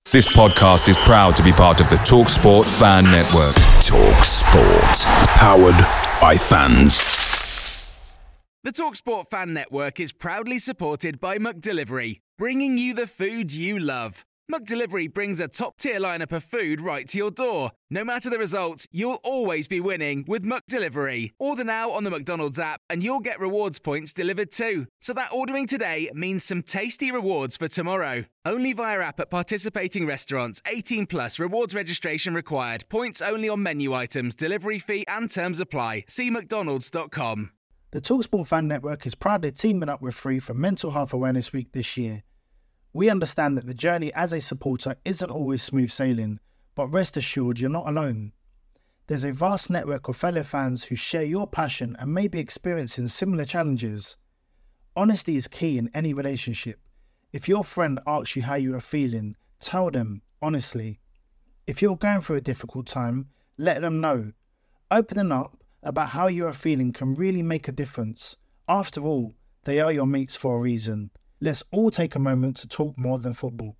This podcast is proud to be part of the TalkSport Fan Network. TalkSport. Powered by fans. The TalkSport Fan Network is proudly supported by McDelivery, bringing you the food you love. McDelivery brings a top-tier lineup of food right to your door. No matter the result, you'll always be winning with McDelivery. Order now on the McDonald's app and you'll get rewards points delivered too. So that ordering today means some tasty rewards for tomorrow. Only via app at participating restaurants. 18 plus. Rewards registration required. Points only on menu items. Delivery fee and terms apply. See mcdonalds.com. The TalkSport Fan Network is proudly teaming up with Free for Mental Health Awareness Week this year. We understand that the journey as a supporter isn't always smooth sailing, but rest assured you're not alone. There's a vast network of fellow fans who share your passion and may be experiencing similar challenges. Honesty is key in any relationship. If your friend asks you how you are feeling, tell them honestly. If you're going through a difficult time, let them know. Opening up about how you are feeling can really make a difference. After all, they are your mates for a reason. Let's all take a moment to talk more than football.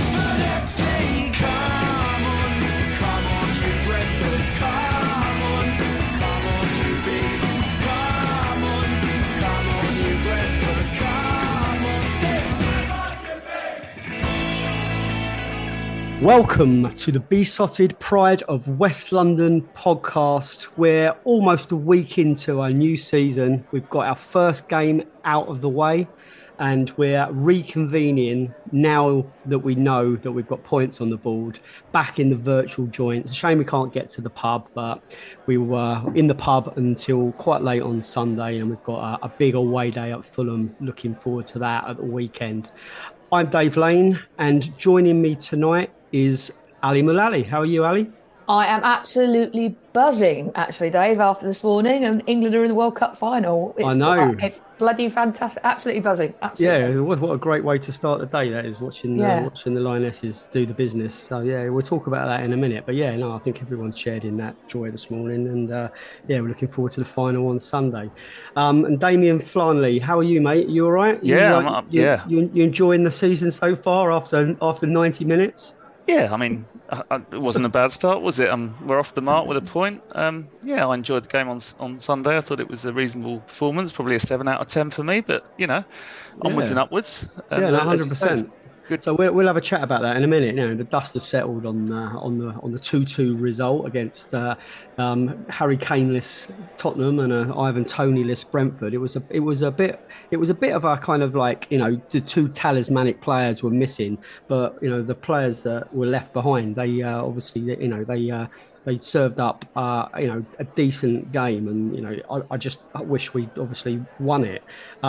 Welcome to the Besotted Pride of West London podcast. We're almost a week into our new season. We've got our first game out of the way and we're reconvening now that we know that we've got points on the board back in the virtual joint. It's a shame we can't get to the pub, but we were in the pub until quite late on Sunday and we've got a big away day at Fulham. Looking forward to that at the weekend. I'm Dave Lane and joining me tonight is Ali Mulally. How are you, Ali? I am absolutely buzzing, actually, Dave, after this morning, and England are in the World Cup final. I know. It's bloody fantastic. Absolutely buzzing. Absolutely. Yeah, what a great way to start the day, that is, watching the Lionesses do the business. So, yeah, we'll talk about that in a minute. But, yeah, no, I think everyone's shared in that joy this morning. And, yeah, we're looking forward to the final on Sunday. And Damien Flanley, how are you, mate? You all right? I'm up, yeah. You enjoying the season so far after 90 minutes? Yeah, I mean, it wasn't a bad start, was it? We're off the mark with a point. Yeah, I enjoyed the game on Sunday. I thought it was a reasonable performance, probably a 7 out of 10 for me, but, onwards and upwards. Yeah, 100%. Good. So we'll have a chat about that in a minute. The dust has settled on the 2-2 result against Harry Kane-less Tottenham and Ivan Toney-less Brentford. It was a bit of a kind of like, the two talismanic players were missing, but the players that were left behind, they obviously they served up a decent game, and I wish we obviously won it.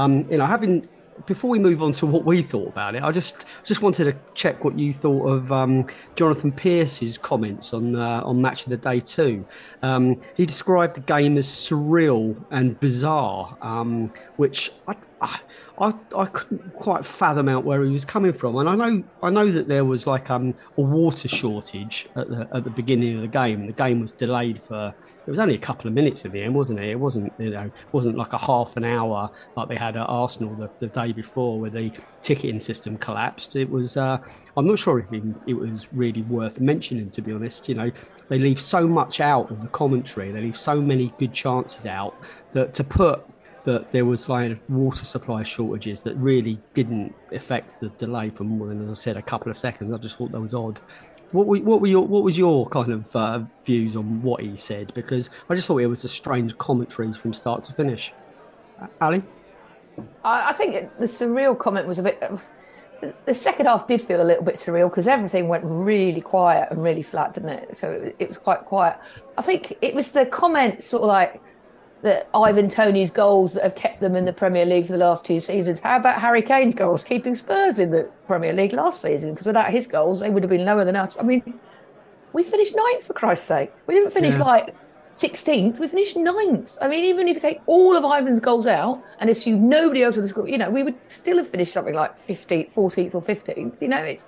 Before we move on to what we thought about it, I just wanted to check what you thought of Jonathan Pearce's comments on Match of the Day 2. He described the game as surreal and bizarre, which I couldn't quite fathom out where he was coming from. And I know that there was like a water shortage at the beginning of the game. The game was delayed it was only a couple of minutes in the end, wasn't it? It wasn't like a half an hour like they had at Arsenal the day before where the ticketing system collapsed. It was I'm not sure if it was really worth mentioning, to be honest. They leave so much out of the commentary. They leave so many good chances out that to put that there was like water supply shortages that really didn't affect the delay for more than, as I said, a couple of seconds. I just thought that was odd. What was your kind of views on what he said? Because I just thought it was a strange commentary from start to finish. Ali? I think the surreal comment was a bit. The second half did feel a little bit surreal because everything went really quiet and really flat, didn't it? So it was quite quiet. I think it was the comment sort of like that Ivan Toney's goals that have kept them in the Premier League for the last 2 seasons. How about Harry Kane's goals keeping Spurs in the Premier League last season? Because without his goals, they would have been lower than us. I mean, we finished 9th, for Christ's sake. We didn't finish 16th. We finished 9th. I mean, even if you take all of Ivan's goals out and assume nobody else would have scored, we would still have finished something like 15th, 14th or 15th.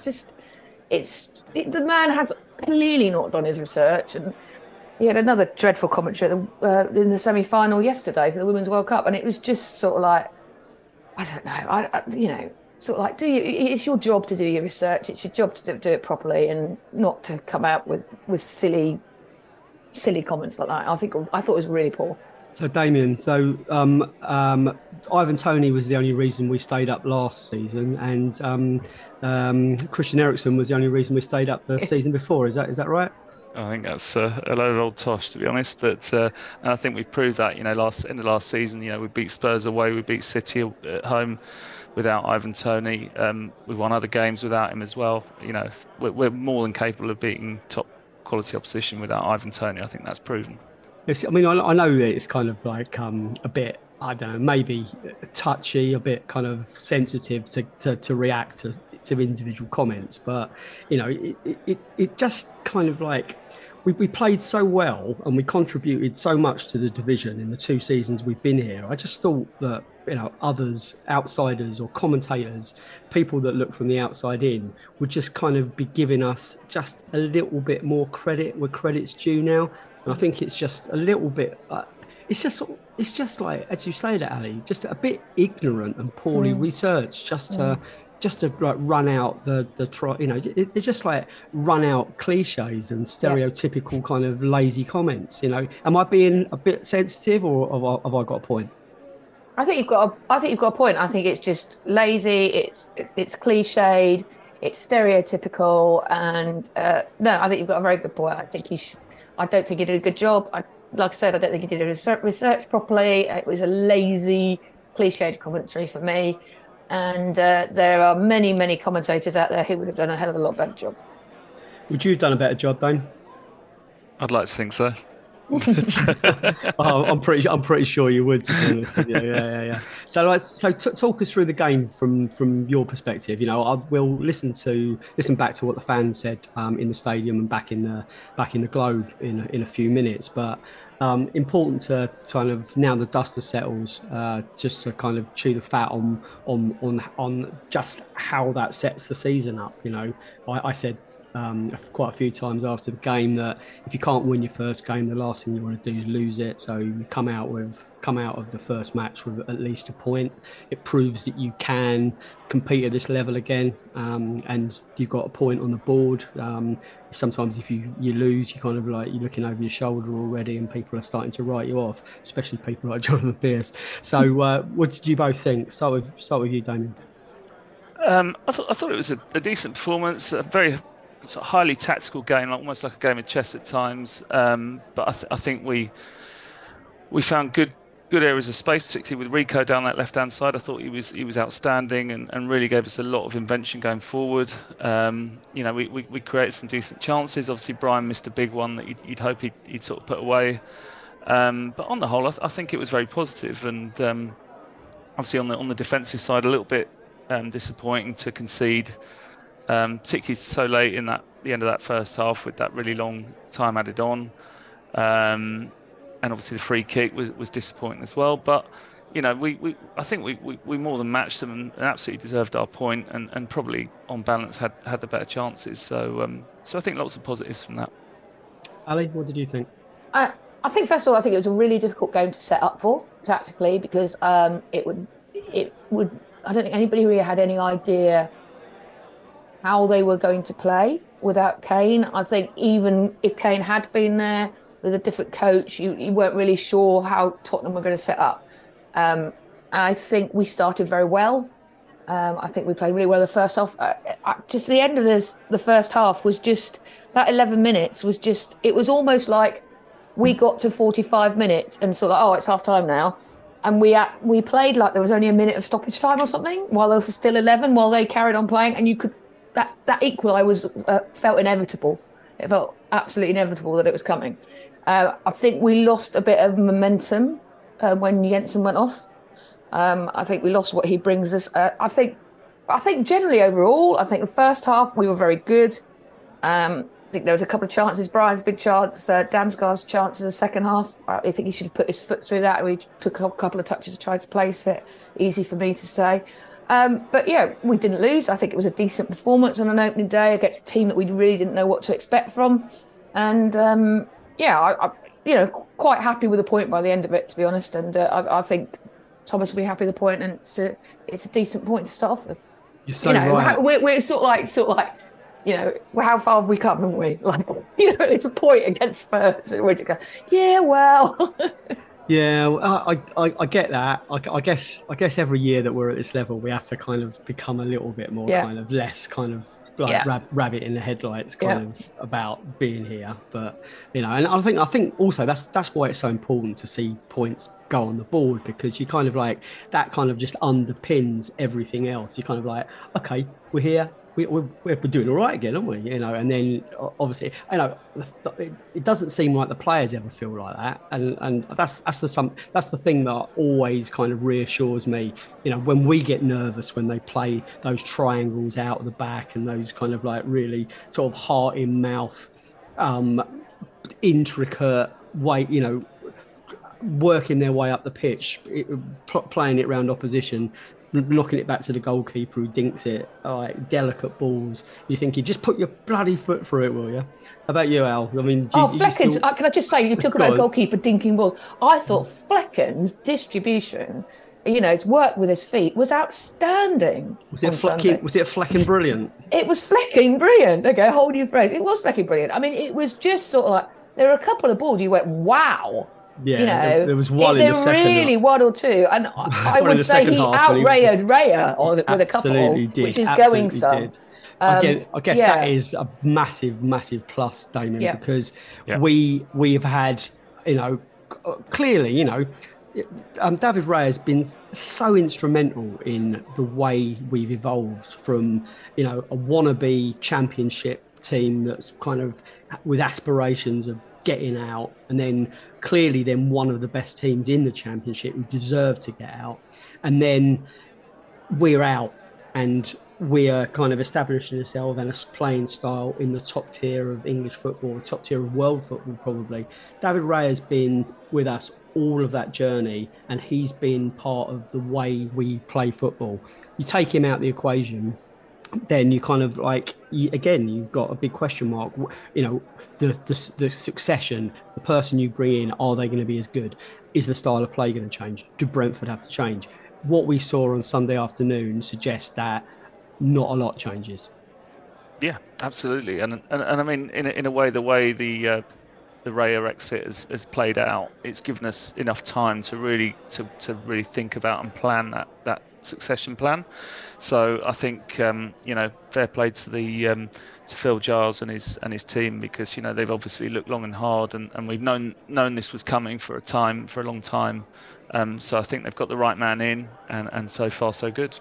The man has clearly not done his research. And he had another dreadful commentary in the semi-final yesterday for the Women's World Cup, and it was just sort of like, I don't know, sort of like, it's your job to do your research. It's your job to do it properly and not to come out with silly comments like that. I thought it was really poor. So Damien, Ivan Toney was the only reason we stayed up last season, and Christian Eriksen was the only reason we stayed up the season before. Is that right? I think that's a load of old tosh, to be honest. But and I think we've proved that. End of last season, we beat Spurs away, we beat City at home without Ivan Toney. We've won other games without him as well. We're more than capable of beating top quality opposition without Ivan Toney. I think that's proven. Yes, I mean, I know that it's kind of like a bit, I don't know, maybe touchy, a bit kind of sensitive to react to individual comments, but it just kind of like we played so well and we contributed so much to the division in the 2 seasons we've been here. I just thought that others, outsiders or commentators, people that look from the outside in, would just kind of be giving us just a little bit more credit where credit's due now. And I think it's just a little bit. It's just like, as you say that, Ali, just a bit ignorant and poorly researched, just to like run out they just like run out cliches and stereotypical kind of lazy comments. Am I being a bit sensitive, or have I got a point? I think you've got a point. I think it's just lazy. It's cliched. It's stereotypical. And no, I think you've got a very good point. I don't think he did a good job. Like I said, I don't think he did research properly. It was a lazy, cliched commentary for me. And there are many, many commentators out there who would have done a hell of a lot better job. Would you have done a better job, Dane? I'd like to think so. I'm pretty sure you would, to be honest. Yeah. So talk us through the game from your perspective. We'll listen back to what the fans said in the stadium and back in the Globe in a few minutes. But important to kind of, now the dust has settled, just to kind of chew the fat on just how that sets the season up. I said quite a few times after the game that if you can't win your first game, the last thing you want to do is lose it. So you come out of the first match with at least a point. It proves that you can compete at this level again, and you've got a point on the board. Sometimes if you lose, you kind of like, you're looking over your shoulder already, and people are starting to write you off, especially people like Jonathan Pearce. So what did you both think? Start with you, Damien. I thought it was a decent performance, a very sort of highly tactical game, almost like a game of chess at times. But I think we found good areas of space, particularly with Rico down that left-hand side. I thought he was outstanding and really gave us a lot of invention going forward. We created some decent chances. Obviously, Brian missed a big one that you'd hope he'd sort of put away. But on the whole, I think it was very positive. And obviously on the defensive side, a little bit disappointing to concede. Particularly so late in the end of that first half with that really long time added on, and obviously the free kick was disappointing as well. But I think we more than matched them and absolutely deserved our point, and probably on balance had the better chances. So I think lots of positives from that. Ali, what did you think? I think first of all, I think it was a really difficult game to set up for tactically, because it would. I don't think anybody really had any idea how they were going to play without Kane. I think even if Kane had been there with a different coach, you weren't really sure how Tottenham were going to set up. I think we started very well. I think we played really well the first half. Just the end of the first half was just, that 11 minutes was just, it was almost like we got to 45 minutes and sort of, it's half time now. And we played like there was only a minute of stoppage time or something while there was still 11, while they carried on playing. And you could, that equal, I felt inevitable. It felt absolutely inevitable that it was coming. I think we lost a bit of momentum when Jensen went off. I think we lost what he brings us. I think generally overall, I think the first half we were very good. I think there was a couple of chances, Brian's big chance, Damsgaard's chance in the second half. I think he should have put his foot through that. We took a couple of touches to try to place it. Easy for me to say. But yeah, we didn't lose. I think it was a decent performance on an opening day against a team that we really didn't know what to expect from. And I'm quite happy with the point by the end of it, to be honest. And I think Thomas will be happy with the point, and it's a decent point to start off with. You're so right. We're sort of like, well, how far have we come, haven't we? Like, it's a point against Spurs, and we're just going, yeah, well. Yeah, I get that. I guess every year that we're at this level, we have to kind of become a little bit more kind of less kind of like rabbit in the headlights kind of about being here. But and I think also that's why it's so important to see points go on the board, because you kind of like that kind of just underpins everything else. You're kind of like, okay, we're here. We're doing all right again, aren't we? And then obviously, it doesn't seem like the players ever feel like that, and that's the thing that always kind of reassures me. When we get nervous when they play those triangles out of the back and those kind of like really sort of heart in mouth, intricate way, working their way up the pitch, playing it round opposition, knocking it back to the goalkeeper who dinks it, like delicate balls. You're thinking, just put your bloody foot through it, will you? How about you, Al? I mean, Fleckens, can I just say, you talk about goalkeeper dinking balls. I thought Flecken's distribution, his work with his feet was outstanding. Was it Flecken brilliant? It was Flecking brilliant. Okay, hold your phrase. It was Flecking brilliant. I mean, it was just sort of like, there were a couple of balls you went, wow. Yeah, there was one in the second. Really, one or two, and I would say he outrayed Raya with a couple, which is going some. I guess that is a massive, massive plus, Damien, because we have had, clearly, David Raya has been so instrumental in the way we've evolved from, a wannabe championship team that's kind of with aspirations of getting out, and then clearly one of the best teams in the championship who deserve to get out, and then we're out and we are kind of establishing ourselves and a playing style in the top tier of English football, top tier of world football probably. David Raya has been with us all of that journey, and he's been part of the way we play football. You take him out of the equation, then you kind of like, you've got a big question mark. The succession, the person you bring in, are they going to be as good? Is the style of play going to change? Do Brentford have to change? What we saw on Sunday afternoon suggests that not a lot changes. Yeah, absolutely. And I mean, in a way, the way the Raya exit has played out, it's given us enough time to really think about and plan that succession plan. So I think fair play to to Phil Giles and his team, because they've obviously looked long and hard, and we've known this was coming for a long time. So I think they've got the right man in, and so far so good.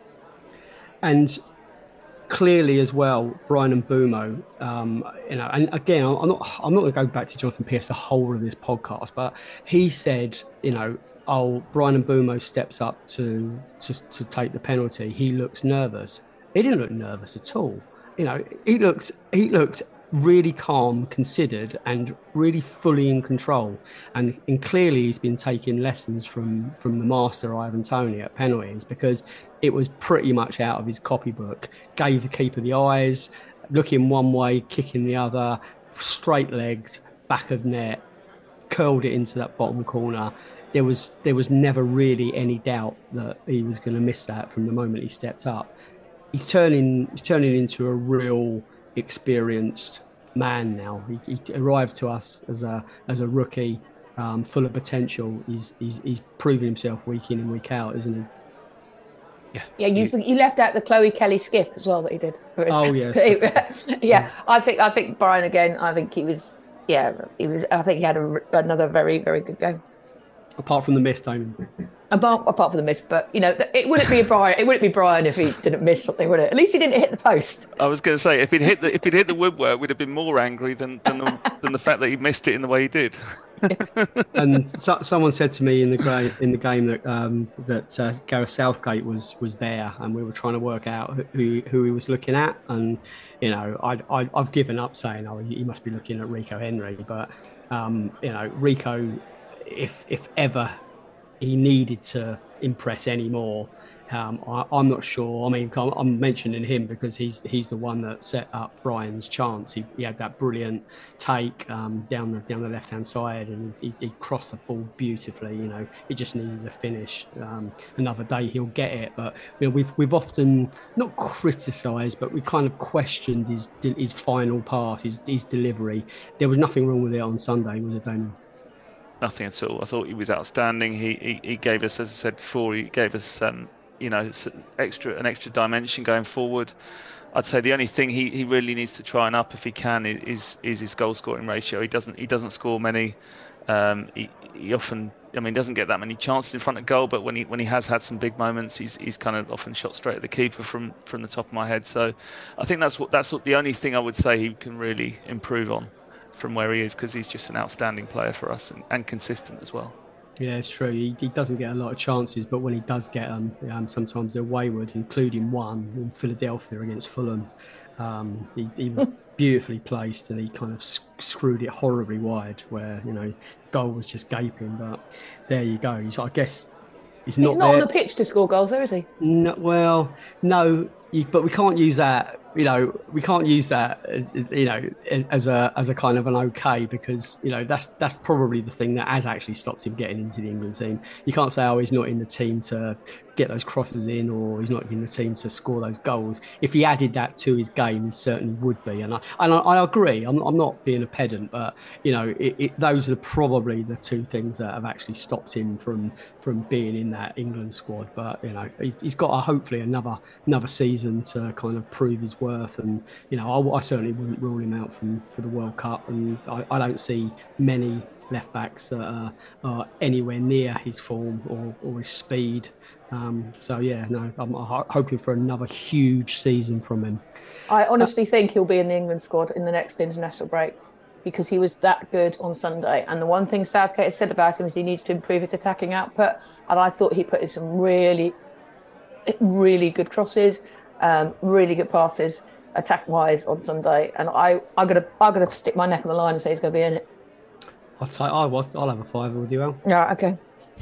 And clearly as well, Brian Mbeumo, and again, I'm not going to go back to Jonathan Pearce the whole of this podcast, but he said, Brian Mbeumo steps up to take the penalty. He looks nervous. He didn't look nervous at all. He looked really calm, considered, and really fully in control. And clearly he's been taking lessons from the master Ivan Toney at penalties, because it was pretty much out of his copybook. Gave the keeper the eyes, looking one way, kicking the other, straight legged, back of net, curled it into that bottom corner. There was never really any doubt that he was going to miss that from the moment he stepped up. He's turning into a real experienced man now. He arrived to us as a rookie, full of potential. He's proving himself week in and week out, isn't he? Yeah, you left out the Chloe Kelly skip as well that he did. Oh yes. Yeah, I think Brian again. I think he was. I think he had another very, very good game. Apart from the miss, Damon. Apart from the miss, but it wouldn't be Brian if he didn't miss something, would it? At least he didn't hit the post. I was going to say, if he'd hit the woodwork, we'd have been more angry than the fact that he missed it in the way he did. And someone said to me in the game that Gareth Southgate was there, and we were trying to work out who he was looking at, and I've given up saying he must be looking at Rico Henry, but Rico, if ever he needed to impress any more, I'm not sure. I mean, I'm mentioning him because he's the one that set up Brian's chance. He had that brilliant take down the left hand side, and he crossed the ball beautifully. You know, he just needed a finish. Another day he'll get it, but you know, we've often not criticised, but we kind of questioned his final pass, his delivery. There was nothing wrong with it on Sunday, was it, Damien? Nothing at all. I thought he was outstanding. He gave us, as I said before, he gave us you know, an extra dimension going forward. I'd say the only thing he really needs to try and up, if he can, is his goal scoring ratio. He doesn't score many. He often, I mean, doesn't get that many chances in front of goal, but when he has had some big moments, he's kind of often shot straight at the keeper from the top of my head. So I think that's the only thing I would say he can really improve on from where he is, because he's just an outstanding player for us and consistent as well. Yeah, it's true. He doesn't get a lot of chances, but when he does get them, sometimes they're wayward, including one in Philadelphia against Fulham. He was beautifully placed, and he kind of screwed it horribly wide, where, you know, goal was just gaping. But there you go. I guess he's not on the pitch to score goals, though, is he? No, well, no, but we can't use that. You know, we can't use that as, you know, as a kind of an okay, because, you know, that's probably the thing that has actually stopped him getting into the England team. You can't say, oh, he's not in the team to get those crosses in, or he's not in the team to score those goals. If he added that to his game, he certainly would be. And I agree. I'm not being a pedant, but, you know, those are probably the two things that have actually stopped him from being in that England squad. But, you know, he's got hopefully another season to kind of prove his worth. And, you know, I certainly wouldn't rule him out for the World Cup. And I don't see many left backs that are anywhere near his form or his speed. So yeah, no, I'm hoping for another huge season from him. I honestly think he'll be in the England squad in the next international break, because he was that good on Sunday. And the one thing Southgate has said about him is he needs to improve his attacking output. And I thought he put in some really, really good crosses, really good passes, attack-wise on Sunday. And I'm gonna stick my neck on the line and say he's going to be in it. I'll have a fiver with you, Al. Yeah, okay.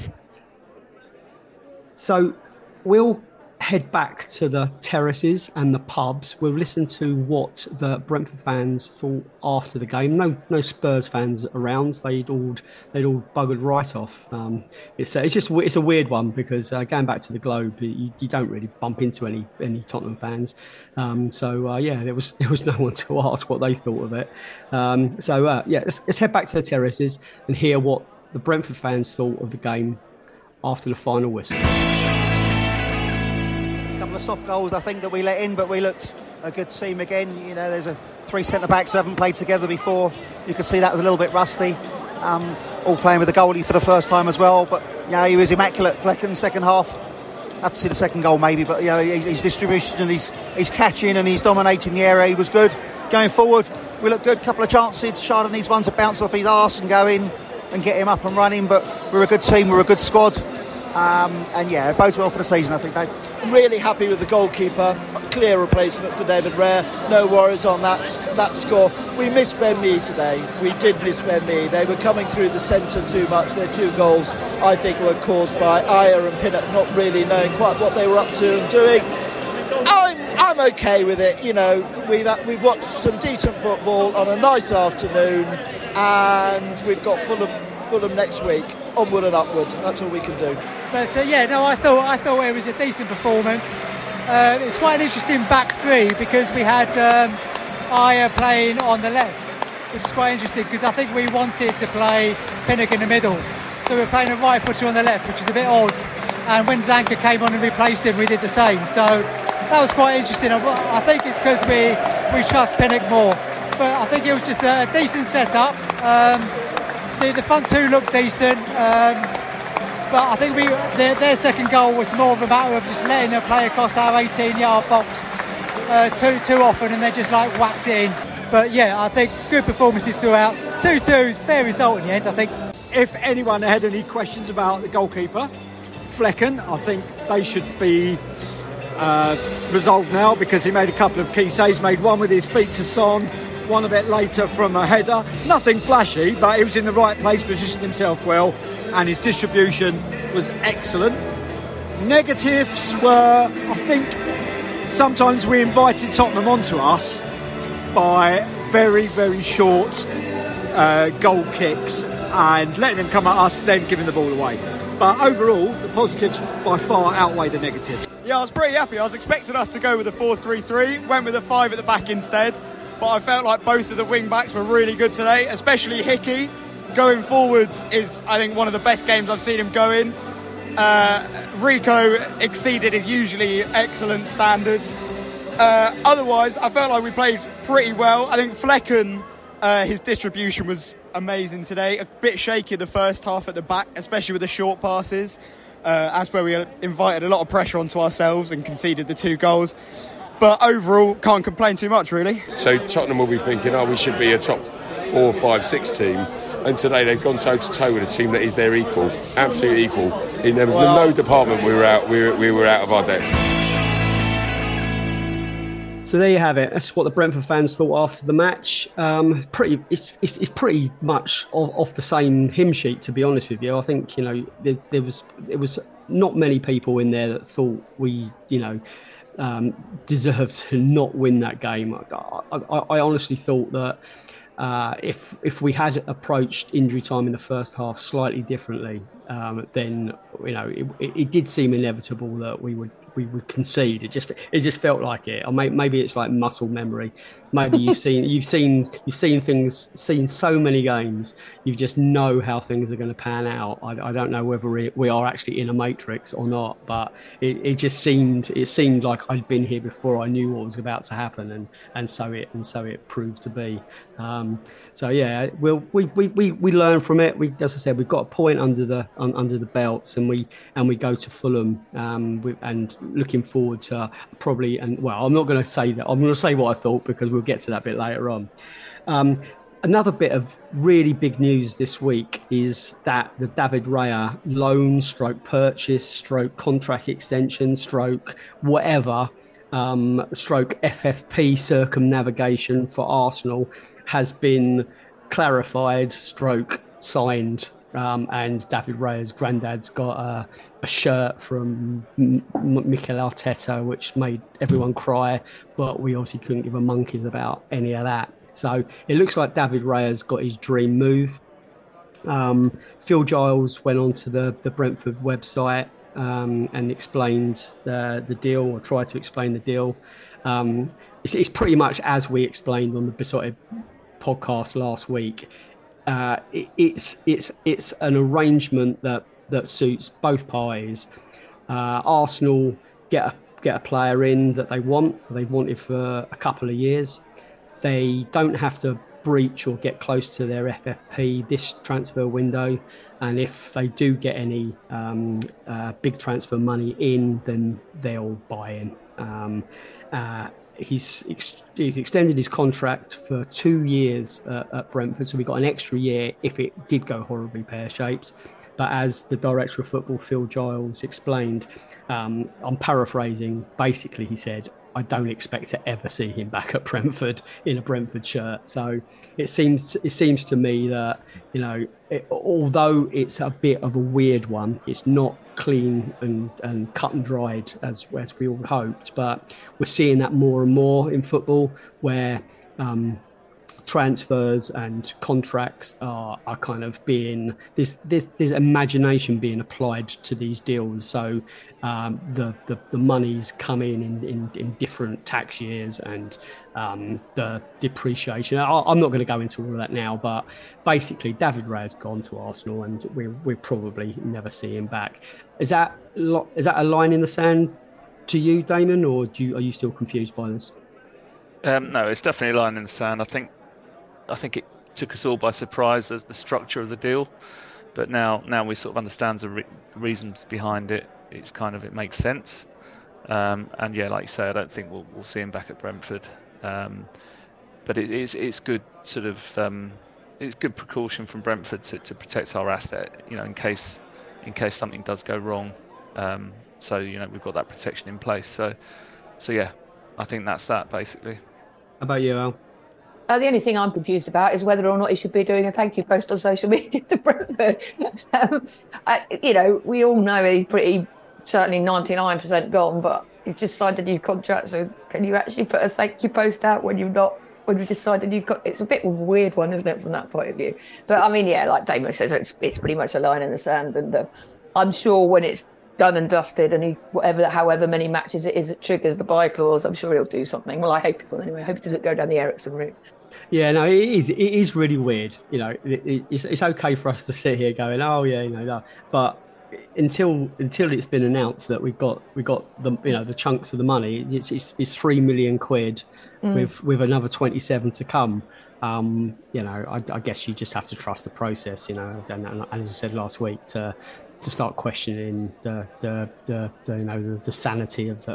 So we'll head back to the terraces and the pubs. We'll listen to what the Brentford fans thought after the game. No Spurs fans around. They'd all buggered right off. It's a weird one, because going back to the Globe, you don't really bump into any Tottenham fans. There was no one to ask what they thought of it. Let's head back to the terraces and hear what the Brentford fans thought of the game after the final whistle. A couple of soft goals, I think, that we let in, but we looked a good team again. You know, there's three centre-backs who haven't played together before. You could see that was a little bit rusty. All playing with the goalie for the first time as well. But, you know, he was immaculate. Flecken, second half. Have to see the second goal maybe, but, you know, his distribution and he's catching and he's dominating the area. He was good. Going forward, we looked good. Couple of chances. Shard needs one to bounce off his arse and go in and get him up and running. But we're a good team. We're a good squad. It bodes well for the season, I think, Dave. I'm really happy with the goalkeeper. A clear replacement for David Raya. No worries on that score. We missed Ben Mee today. We did miss Ben Mee. They were coming through the centre too much. Their two goals, I think, were caused by Ajer and Pinnock not really knowing quite what they were up to and doing. I'm okay with it. You know, we've watched some decent football on a nice afternoon, and we've got Fulham next week. Onward and upward. That's all we can do. But I thought it was a decent performance. It's quite an interesting back three, because we had Ajer playing on the left, which is quite interesting, because I think we wanted to play Pinnock in the middle. So we're playing a right footer on the left, which is a bit odd. And when Zanka came on and replaced him, we did the same. So that was quite interesting. I think it's because we trust Pinnock more. But I think it was just a decent setup. The front two looked decent, but I think their second goal was more of a matter of just letting them play across our 18-yard box too often, and they just whacked it in. But yeah, I think good performances throughout. 2-2, fair result in the end, I think. If anyone had any questions about the goalkeeper, Flecken, I think they should be resolved now, because he made a couple of key saves. Made one with his feet to Son, one a bit later from a header. Nothing flashy, but he was in the right place, positioned himself well, and his distribution was excellent. Negatives were, I think, sometimes we invited Tottenham onto us by very, very short goal kicks and letting them come at us, then giving the ball away. But overall, the positives by far outweigh the negatives. Yeah, I was pretty happy. I was expecting us to go with a 4-3-3, went with a 5 at the back instead. But I felt like both of the wing-backs were really good today, especially Hickey. Going forward is, I think, one of the best games I've seen him go in. Rico exceeded his usually excellent standards. Otherwise, I felt like we played pretty well. I think Flecken, his distribution was amazing today. A bit shaky the first half at the back, especially with the short passes. That's where we invited a lot of pressure onto ourselves and conceded the 2 goals. But overall, can't complain too much, really. So Tottenham will be thinking, we should be a top 4, 5, 6 team. And today they've gone toe-to-toe with a team that is their equal, absolutely equal. There was no department we were out of our depth. So there you have it. That's what the Brentford fans thought after the match. It's pretty much off the same hymn sheet, to be honest with you. I think there was not many people in there that thought we deserved to not win that game. I honestly thought that if we had approached injury time in the first half slightly differently, then it did seem inevitable that we would concede. It just felt like it. Or maybe it's like muscle memory. Maybe you've seen things, seen so many games, you just know how things are going to pan out. I don't know whether we are actually in a matrix or not, but it seemed like I'd been here before I knew what was about to happen, and so it proved to be. So yeah, we learn from it. As I said, we've got a point under the belts, and we go to Fulham, and looking forward to probably. And well, I'm not going to say that. I'm going to say what I thought, because we'll get to that bit later on. Another bit of really big news this week is that the David Raya loan / purchase / contract extension / whatever / FFP circumnavigation for Arsenal has been clarified / signed. And David Raya's granddad's got a shirt from Mikel Arteta, which made everyone cry, but we obviously couldn't give a monkeys about any of that. So it looks like David Raya's got his dream move. Phil Giles went onto the Brentford website and explained the deal, or tried to explain the deal. It's pretty much as we explained on the Besotted podcast last week. It's an arrangement that suits both parties. Arsenal get a player in that they've wanted for a couple of years. They don't have to breach or get close to their FFP this transfer window, and if they do get any big transfer money in, then they'll buy in. He's extended his contract for 2 years at Brentford, so we got an extra year if it did go horribly pear-shaped. But as the director of football, Phil Giles, explained, I'm paraphrasing, basically he said, I don't expect to ever see him back at Brentford in a Brentford shirt. So it seems to me that, although it's a bit of a weird one, it's not clean and cut and dried as we all hoped. But we're seeing that more and more in football, where transfers and contracts are kind of being there's imagination being applied to these deals. So the money's come in different tax years, and the depreciation. I'm not going to go into all of that now, but basically David Raya's gone to Arsenal, and we'll probably never see him back. Is that a line in the sand to you, Damon, or are you still confused by this? No, it's definitely a line in the sand. I think it took us all by surprise, the structure of the deal, but now we sort of understand the reasons behind it. It makes sense, and yeah, like you say, I don't think we'll see him back at Brentford, but it's good sort of it's good precaution from Brentford to protect our asset, in case something does go wrong. So we've got that protection in place. So yeah, I think that's that basically. How about you, Al? The only thing I'm confused about is whether or not he should be doing a thank you post on social media to Brentford. We all know he's pretty certainly 99% gone, but you've just signed a new contract. So can you actually put a thank you post out when you've just signed a new contract? It's a bit of a weird one, isn't it, from that point of view? But I mean, yeah, like Damo says, it's pretty much a line in the sand. And I'm sure when it's done and dusted, and however many matches it is that triggers the buy clause, I'm sure he'll do something. Well, I hope it will anyway. I hope it doesn't go down the Eriksen route. Yeah, no, it is really weird. You know, it's okay for us to sit here going, oh yeah, you know, but until it's been announced that we've got the, you know, the chunks of the money, it's £3 million with another 27 to come. You know, I guess you just have to trust the process. You know, and as I said last week, to start questioning the you know, the sanity of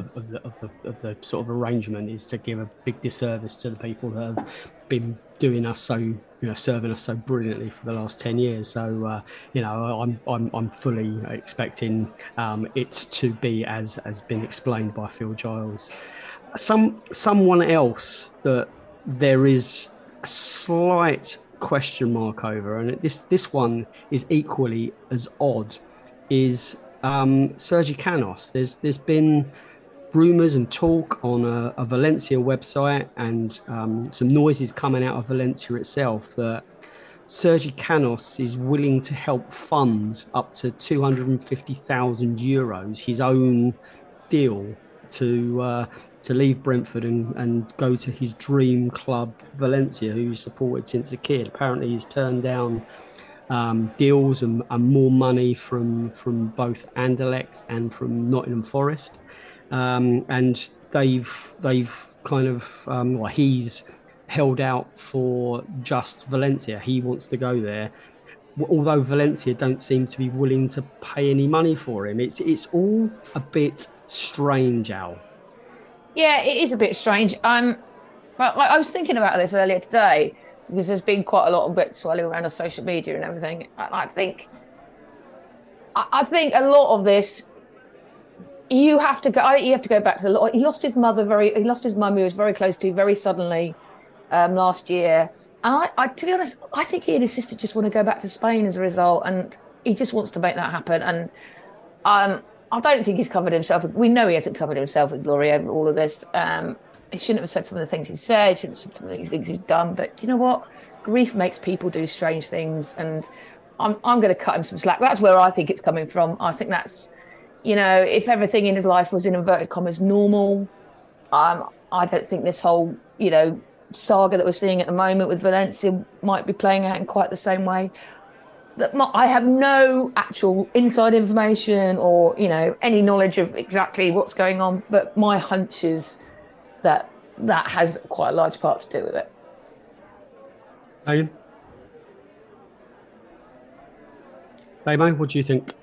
the sort of arrangement is to give a big disservice to the people that have been doing us so, you know, serving us so brilliantly for the last 10 years. So you know, I'm fully expecting it to be as been explained by Phil Giles. Someone else that there is a slight question mark over, and this one is equally as odd, is Sergi Canos. There's been rumours and talk on a Valencia website, and some noises coming out of Valencia itself that Sergi Canos is willing to help fund up to €250,000 his own deal to leave Brentford and go to his dream club, Valencia, who he's supported since a kid. Apparently he's turned down deals and more money from both Anderlecht and from Nottingham Forest. And they've kind of, well, he's held out for just Valencia. He wants to go there. Although Valencia don't seem to be willing to pay any money for him. It's all a bit strange, Al. Yeah, it is a bit strange. But I was thinking about this earlier today because there's been quite a lot of bits swirling around on social media and everything. I think a lot of this, you have to go back to he lost his mum, who was very close to, very suddenly last year. And I, to be honest, I think he and his sister just want to go back to Spain as a result, and he just wants to make that happen. And I don't think he's covered himself. We know he hasn't covered himself with glory over all of this. He shouldn't have said some of the things he said. Shouldn't have said some of the things he's done. But do you know what? Grief makes people do strange things, and I'm going to cut him some slack. That's where I think it's coming from. I think that's, you know, if everything in his life was in inverted commas normal, I don't think this whole, you know, saga that we're seeing at the moment with Valencia might be playing out in quite the same way. I have no actual inside information or, you know, any knowledge of exactly what's going on, but my hunch is that has quite a large part to do with it. Damo, what do you think?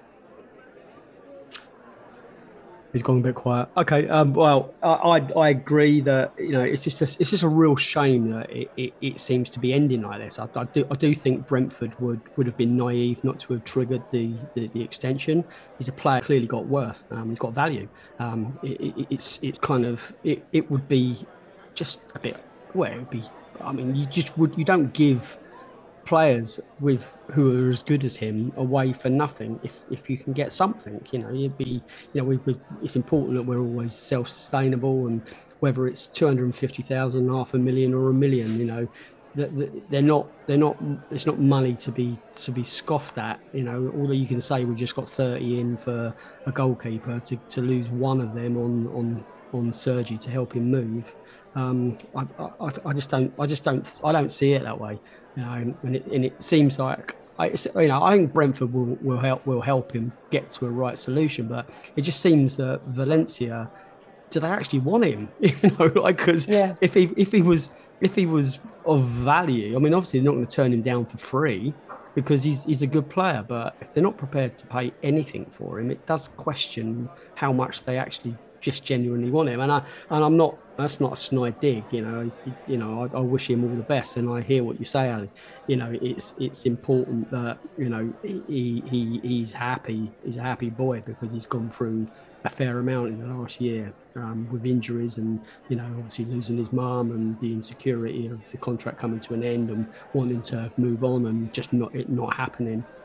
He's gone a bit quiet. Okay, well, I agree that, you know, it's just a real shame that it seems to be ending like this. I do think Brentford would have been naive not to have triggered the extension. He's a player clearly got worth. He's got value. It's kind of it would be just a bit. Well, it would be. I mean, you don't give players who are as good as him away for nothing if you can get something. You know, it's important that we're always self-sustainable, and whether it's 250,000, 500,000 or $1 million, you know, they're not it's not money to be scoffed at. You know, although you can say we've just got 30 in for a goalkeeper, to lose one of them on Sergi to help him move, I don't see it that way. You know, and it seems like I think Brentford will help him get to a right solution, but it just seems that Valencia, do they actually want him? You know, like, because if he was of value, I mean, obviously they're not going to turn him down for free because he's a good player, but if they're not prepared to pay anything for him, it does question how much they actually just genuinely want him. And I'm not. That's not a snide dig, you know. I wish him all the best, and I hear what you say, Ali. You know, it's important that, you know, he's happy. He's a happy boy because he's gone through a fair amount in the last year with injuries, and, you know, obviously losing his mum and the insecurity of the contract coming to an end and wanting to move on and just not happening.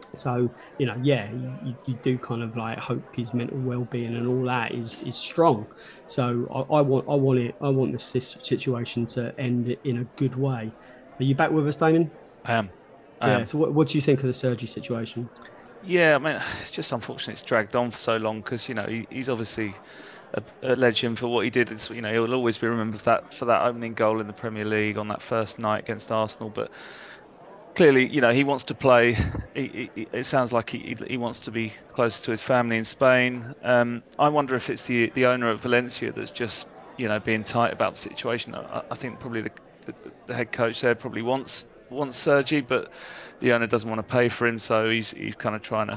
So, you do kind of like hope his mental well-being and all that is strong. So I want this situation to end in a good way. Are you back with us, Damien? I am. So what do you think of the Sergi situation? Yeah, I mean, it's just unfortunate it's dragged on for so long because, he's obviously a legend for what he did. It's, he'll always be remembered for that opening goal in the Premier League on that first night against Arsenal. But clearly, he wants to play. It sounds like he wants to be closer to his family in Spain. I wonder if it's the owner of Valencia that's just, being tight about the situation. I think probably the head coach there probably wants Sergi, but the owner doesn't want to pay for him, so he's kind of trying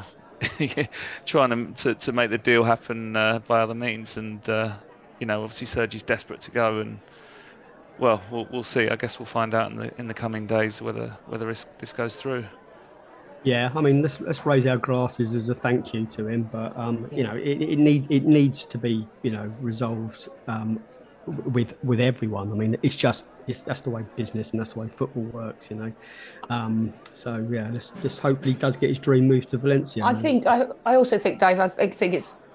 to make the deal happen by other means. And obviously Sergi's desperate to go, and well, we'll see. I guess we'll find out in the coming days whether this goes through. Yeah, I mean, let's raise our glasses as a thank you to him, but it needs to be resolved with everyone. I mean, that's the way business and that's the way football works, So yeah, let's hope he does get his dream move to Valencia. I also think, Dave, I think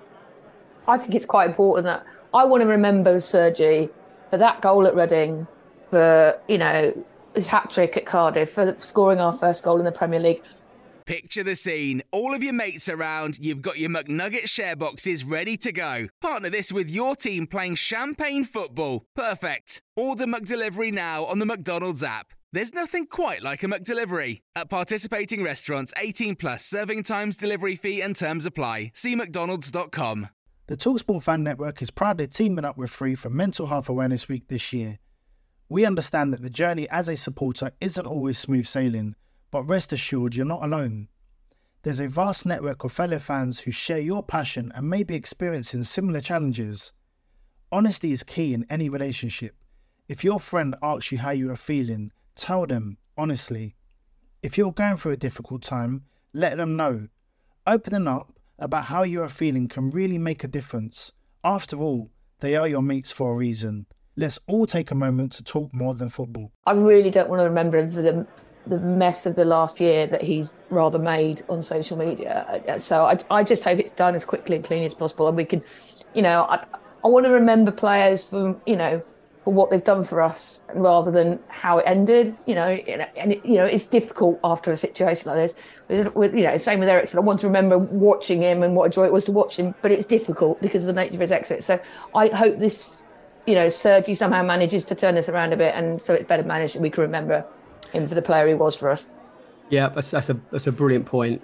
it's quite important that I want to remember Sergi for that goal at Reading, for his hat-trick at Cardiff, for scoring our first goal in the Premier League. Picture the scene. All of your mates around, you've got your McNugget share boxes ready to go. Partner this with your team playing champagne football. Perfect. Order McDelivery now on the McDonald's app. There's nothing quite like a McDelivery. At participating restaurants, 18 plus, serving times, delivery fee and terms apply. See mcdonalds.com. The TalkSport Fan Network is proudly teaming up with Free for Mental Health Awareness Week this year. We understand that the journey as a supporter isn't always smooth sailing, but rest assured you're not alone. There's a vast network of fellow fans who share your passion and may be experiencing similar challenges. Honesty is key in any relationship. If your friend asks you how you are feeling, tell them honestly. If you're going through a difficult time, let them know. Opening up about how you are feeling can really make a difference. After all, they are your mates for a reason. Let's all take a moment to talk more than football. I really don't want to remember him for the mess of the last year that he's rather made on social media. So I just hope it's done as quickly and clean as possible, and we can, I want to remember players for what they've done for us rather than how it ended. It's difficult after a situation like this. Same with Eriksen. I want to remember watching him and what a joy it was to watch him, but it's difficult because of the nature of his exit. So I hope this, Sergi somehow manages to turn this around a bit, and so it's better managed and we can remember him for the player he was for us. Yeah, that's a brilliant point.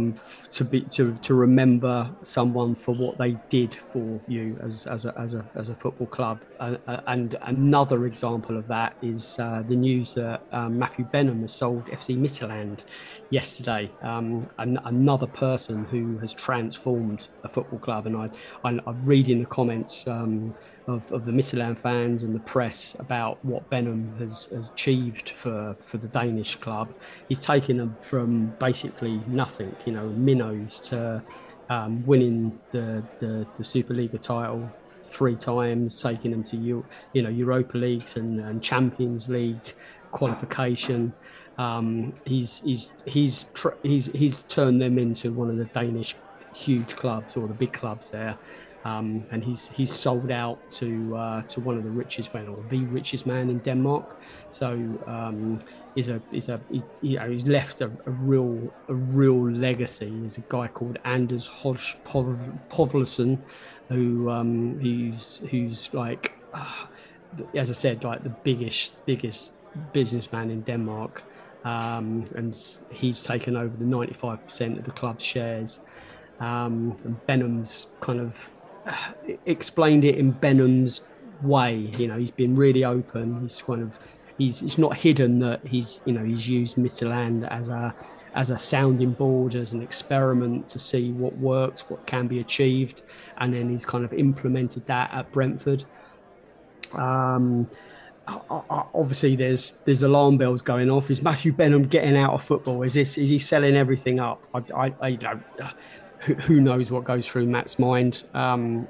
To remember someone for what they did for you as a football club, and another example of that is the news that Matthew Benham has sold FC Midtjylland yesterday. Another person who has transformed a football club, and I read in the comments of the Midtjylland fans and the press about what Benham has achieved for the Danish club. He's taken them from basically nothing, minnows, to winning the Superliga title 3 times, taking them to Europa Leagues and Champions League qualification. He's turned them into one of the Danish huge clubs, or the big clubs there. And he's sold out to one of the richest men, or the richest man in Denmark. So he's left a real legacy. There's a guy called Anders Povlesen, who's like, as I said, like the biggest businessman in Denmark, and he's taken over the 95% of the club's shares. And Benham's kind of explained it in Benham's way. He's been really open. He's not hidden that he's used Midtjylland as a sounding board, as an experiment to see what works, what can be achieved, and then he's kind of implemented that at Brentford. Obviously there's alarm bells going off. Is Matthew Benham getting out of football? Is he selling everything up? Who knows what goes through Matt's mind? I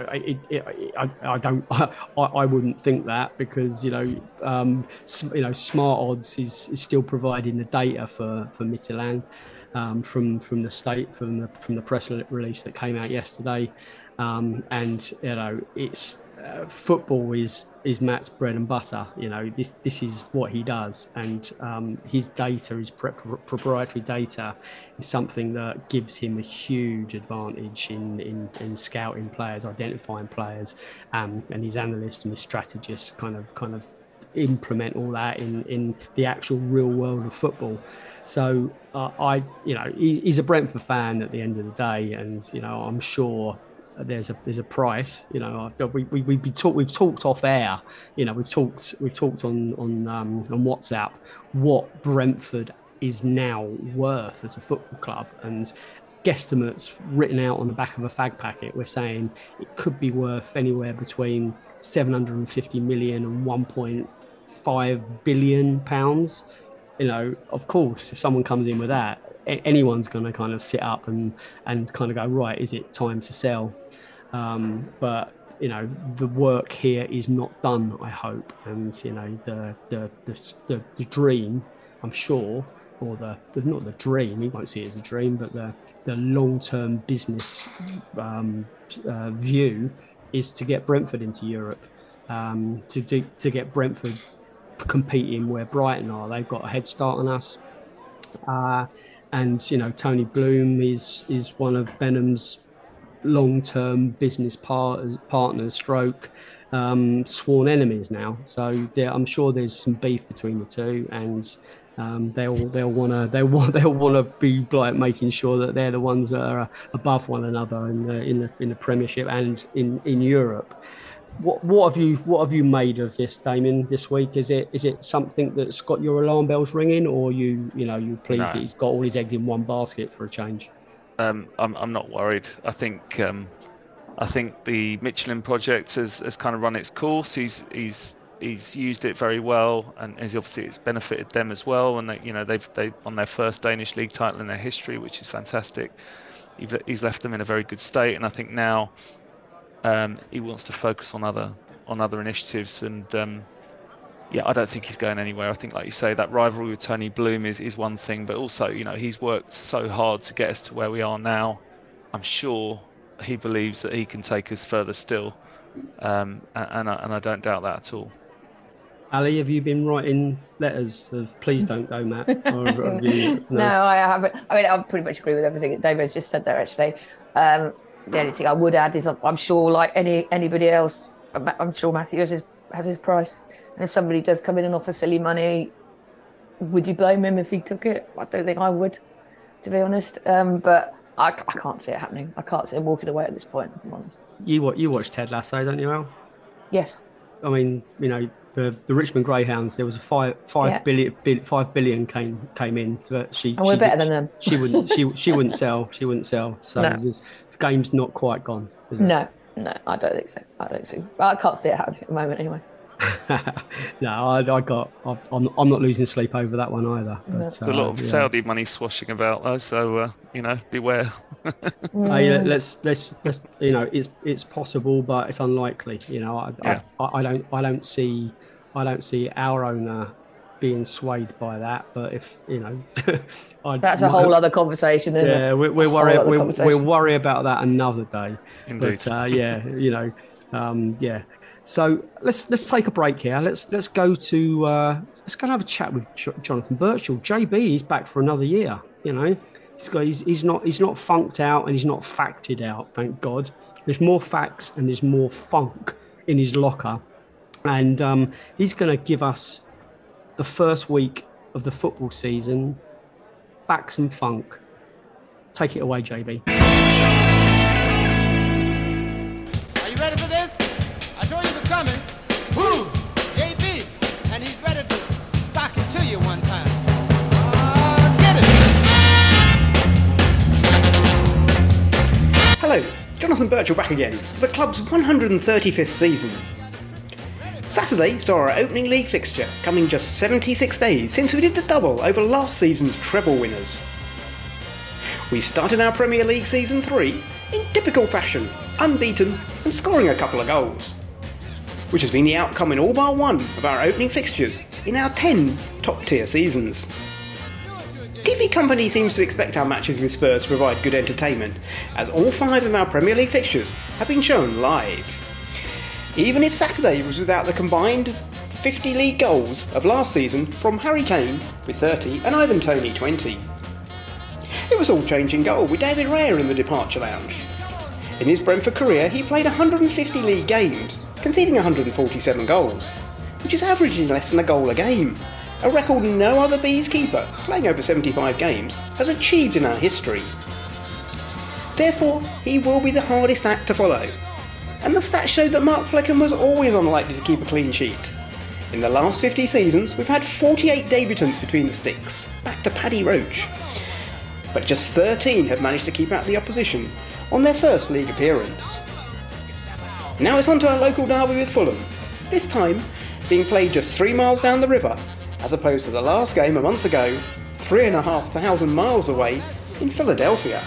wouldn't think that, because Smart Odds is still providing the data for Midtjylland. from the press release that came out yesterday. And it's football is Matt's bread and butter. This is what he does, and his data, his proprietary data, is something that gives him a huge advantage in scouting players, identifying players, and his analysts and his strategists kind of implement all that in the actual real world of football. So he's a Brentford fan at the end of the day, and I'm sure there's a price. We've talked off air. We've talked on WhatsApp what Brentford is now worth as a football club, and guesstimates written out on the back of a fag packet. We're saying it could be worth anywhere between 750 million and 1.5 billion pounds. Of course, if someone comes in with that, anyone's going to kind of sit up and kind of go, right, is it time to sell? But the work here is not done, I hope, and the dream, I'm sure, or not the dream, he won't see it as a dream, but the long-term business view is to get Brentford into Europe, to get Brentford competing where Brighton are. They've got a head start on us, and Tony Bloom is one of Benham's long-term business partners stroke sworn enemies now. So I'm sure there's some beef between the two, and they'll want to be like making sure that they're the ones that are above one another in the Premiership and in Europe. What have you made of this, Damien, this week? Is it something that's got your alarm bells ringing, or you're pleased that he's got all his eggs in one basket for a change? I'm not worried. I think the Michelin project has kind of run its course. He's used it very well, and obviously it's benefited them as well. And they've won their first Danish league title in their history, which is fantastic. He's left them in a very good state, and I think now he wants to focus on other initiatives. And I don't think he's going anywhere. I think, like you say, that rivalry with Tony Bloom is one thing, but also, he's worked so hard to get us to where we are now. I'm sure he believes that he can take us further still, and I don't doubt that at all. Ali, have you been writing letters of "please don't go, Matt"? Or have you, no, I haven't. I mean, I pretty much agree with everything that David has just said there. Actually, the only thing I would add is I'm sure, like anybody else, I'm sure Matthew has his price. And if somebody does come in and offer silly money, would you blame him if he took it? I don't think I would, to be honest. But I can't see it happening. I can't see him walking away at this point, if I'm honest. You watch Ted Lasso, don't you, Al? Yes. I mean, the Richmond Greyhounds, there was a 5 billion came in, but and we're better than them. She wouldn't sell. So no. The game's not quite gone, is it? No, I don't think so. I can't see it happening at the moment, anyway. No, I'm not losing sleep over that one either. But, there's a lot of Saudi money swashing about though, so beware. Let's it's possible, but it's unlikely. I don't see our owner being swayed by that, but if that's a whole other conversation, isn't it? We'll worry about that another day. Indeed. But so let's take a break here. Let's go and have a chat with Jonathan Birchall. JB is back for another year. He's not funked out and he's not facted out. Thank God. There's more facts and there's more funk in his locker, and he's going to give us the first week of the football season back some funk. Take it away, JB. Are you ready for this? I told you it was coming. Woo! JB, and he's ready to stock it to you one time. Get it! Hello, Jonathan Birchall back again for the club's 135th season. Saturday saw our opening league fixture, coming just 76 days since we did the double over last season's treble winners. We started our Premier League Season 3 in typical fashion, unbeaten and scoring a couple of goals, which has been the outcome in all bar one of our opening fixtures in our 10 top-tier seasons. TV Company seems to expect our matches with Spurs to provide good entertainment, as all 5 of our Premier League fixtures have been shown live. Even if Saturday was without the combined 50 league goals of last season from Harry Kane with 30 and Ivan Toney 20. It was all changing goal with David Raya in the departure lounge. In his Brentford career, he played 150 league games, conceding 147 goals, which is averaging less than a goal a game, a record no other Bees keeper, playing over 75 games, has achieved in our history. Therefore, he will be the hardest act to follow. And the stats showed that Mark Flecken was always unlikely to keep a clean sheet. In the last 50 seasons, we've had 48 debutants between the sticks, back to Paddy Roach. But just 13 have managed to keep out the opposition on their first league appearance. Now it's on to our local derby with Fulham, this time being played just 3 miles down the river, as opposed to the last game a month ago, 3,500 miles away in Philadelphia.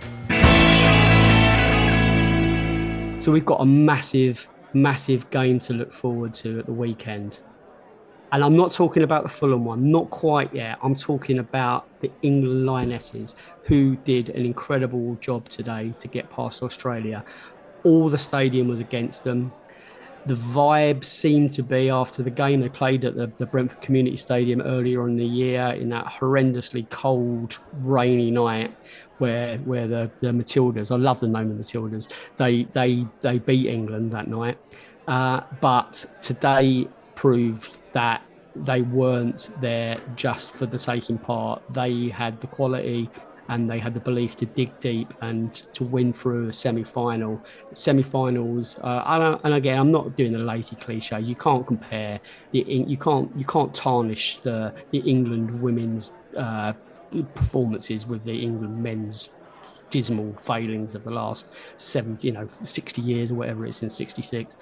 So we've got a massive game to look forward to at the weekend. And I'm not talking about the Fulham one, not quite yet. I'm talking about the England Lionesses, who did an incredible job today to get past Australia. All the stadium was against them. The vibe seemed to be, after the game they played at the Brentford Community Stadium earlier in the year, in that horrendously cold, rainy night, where the Matildas, I love the name of Matildas, they beat England that night. But today proved that they weren't there just for the taking part. They had the quality and they had the belief to dig deep and to win through a semi-final. Semi-finals, and again, I'm not doing the lazy cliche. You can't compare you can't tarnish the England women's performances with the England men's dismal failings of the last 60 years or whatever it is, since 66.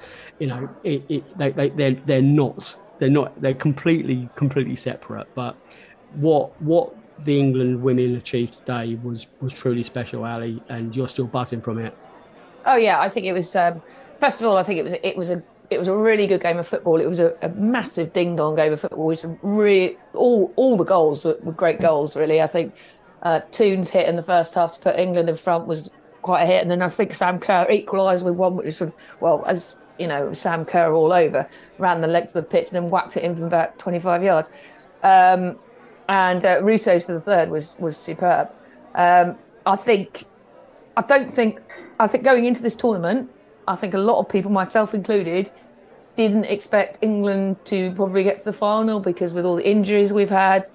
They're completely separate. But what the England women achieved today was truly special, Ali, and you're still buzzing from it. Oh yeah, I think it was. First of all, I think it was a really good game of football. It was a massive ding dong game of football. Which really all the goals were great goals. Really, I think Toon's hit in the first half to put England in front was quite a hit, and then I think Sam Kerr equalised with one, which was as you know, Sam Kerr all over, ran the length of the pitch and then whacked it in from about 25 yards. And Russo's for the third was superb. I think going into this tournament, I think a lot of people, myself included, didn't expect England to probably get to the final because with all the injuries we've had,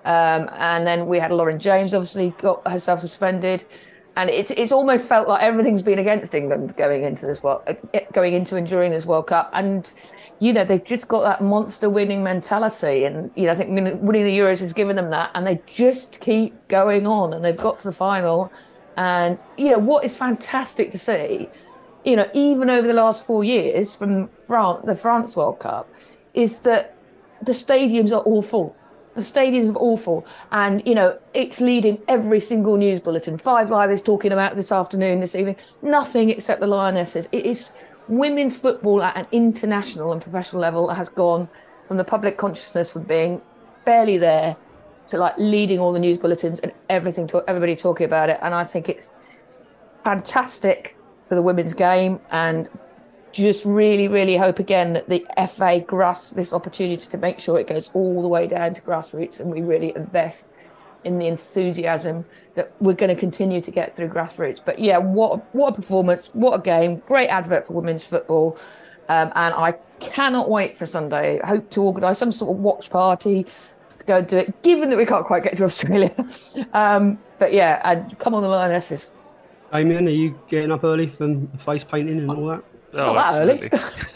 and then we had Lauren James obviously got herself suspended, and it's almost felt like everything's been against England going into and during this World Cup. And they've just got that monster winning mentality, and I think winning the Euros has given them that, and they just keep going on, and they've got to the final. And what is fantastic to see, even over the last 4 years from the France World Cup, is that the stadiums are all full. The stadiums are all full, and it's leading every single news bulletin. 5 Live is talking about this afternoon, this evening, nothing except the Lionesses. It is women's football at an international and professional level has gone from the public consciousness from being barely there to leading all the news bulletins and everybody talking about it. And I think it's fantastic for the women's game, and just really, really hope again that the FA grasp this opportunity to make sure it goes all the way down to grassroots, and we really invest in the enthusiasm that we're going to continue to get through grassroots. But yeah, what a performance, what a game, great advert for women's football, and I cannot wait for Sunday. I hope to organise some sort of watch party to go and do it, given that we can't quite get to Australia. But yeah, and come on the Lionesses. Damien, are you getting up early from face painting and all that? It's not that early.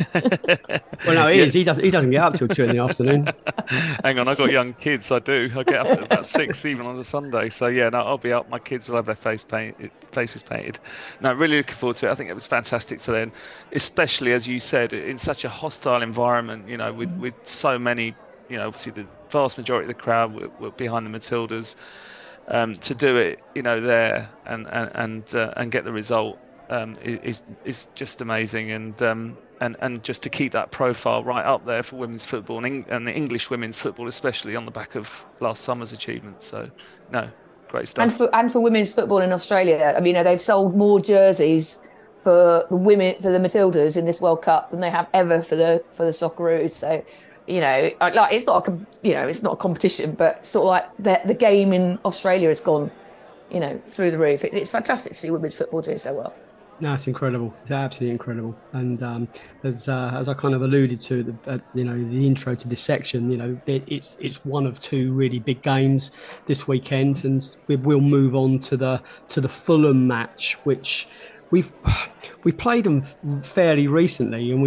Well, no, he is. He doesn't get up till 2 in the afternoon. Hang on, I've got young kids. I do. I get up at about 6 even on a Sunday. So yeah, no, I'll be up. My kids will have their faces painted. No, really looking forward to it. I think it was fantastic today, and especially as you said, in such a hostile environment. With so many. Obviously the vast majority of the crowd were behind the Matildas. To do it, there and get the result. is just amazing, and just to keep that profile right up there for women's football and English women's football, especially on the back of last summer's achievements. So, no, great stuff. And for women's football in Australia, I mean, they've sold more jerseys for the women, for the Matildas in this World Cup than they have ever for the Socceroos. So, like it's not it's not a competition, but sort of like the game in Australia has gone, through the roof. It's fantastic to see women's football do so well. No, it's incredible. It's absolutely incredible. And as I kind of alluded to the intro to this section, it's one of two really big games this weekend, and we'll move on to the Fulham match, which we played them fairly recently, and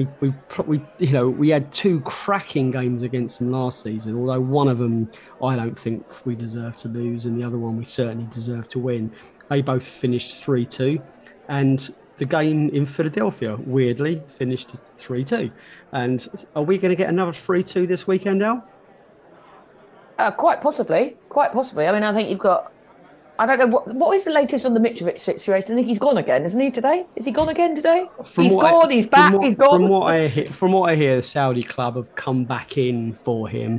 we had two cracking games against them last season. Although one of them I don't think we deserved to lose, and the other one we certainly deserved to win. They both finished 3-2, and the game in Philadelphia weirdly finished 3-2. And are we going to get another 3-2 this weekend, Al? Quite possibly. I mean, I think you've got. I don't know what is the latest on the Mitrovic situation. I think he's gone again, isn't he? Today, is he gone again today? He's gone. He's back. He's gone. From what I hear, the Saudi club have come back in for him,